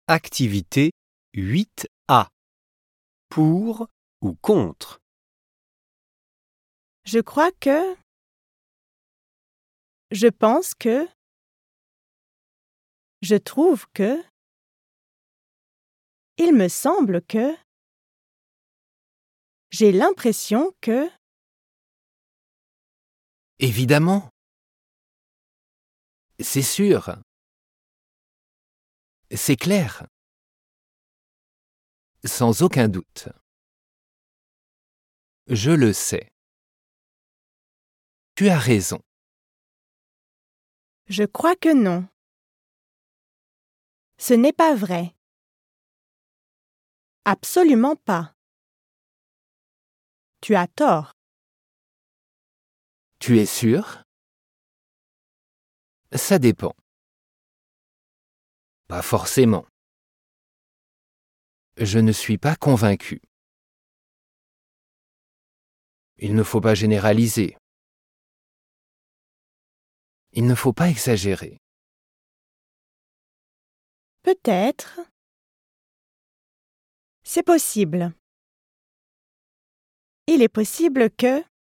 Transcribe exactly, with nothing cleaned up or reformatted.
Activité huit A. Pour ou contre. Je crois que. Je pense que. Je trouve que. Il me semble que. J'ai l'impression que. Évidemment. C'est sûr. C'est clair. Sans aucun doute. Je le sais. Tu as raison. Je crois que non. Ce n'est pas vrai. Absolument pas. Tu as tort. Tu es sûr? Ça dépend. Pas forcément. Je ne suis pas convaincu. Il ne faut pas généraliser. Il ne faut pas exagérer. Peut-être. C'est possible. Il est possible que.